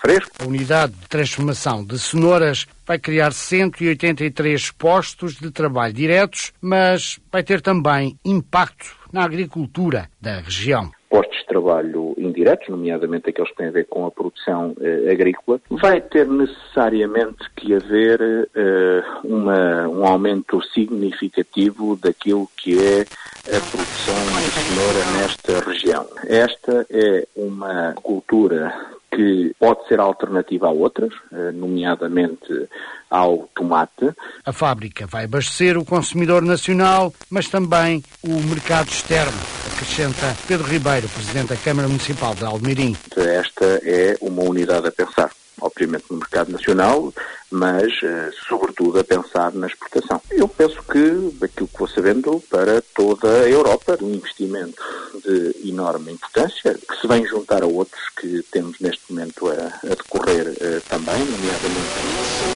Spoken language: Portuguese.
fresco. A unidade de transformação de cenouras vai criar 183 postos de trabalho diretos, mas vai ter também impacto na agricultura da região. Postos de trabalho indiretos, nomeadamente aqueles que têm a ver com a produção agrícola, vai ter necessariamente que haver um aumento significativo daquilo que é a produção de cenoura nesta região. Esta é uma cultura que pode ser alternativa a outras, nomeadamente ao tomate. A fábrica vai abastecer o consumidor nacional, mas também o mercado externo, acrescenta Pedro Ribeiro, Presidente da Câmara Municipal de Almeirim. Esta é uma unidade a pensar, obviamente no mercado nacional, mas sobretudo a pensar na exportação. Eu penso que, daquilo que vou sabendo, para toda a Europa, um investimento de enorme importância, que se vem juntar a outros que temos neste momento a decorrer também, nomeadamente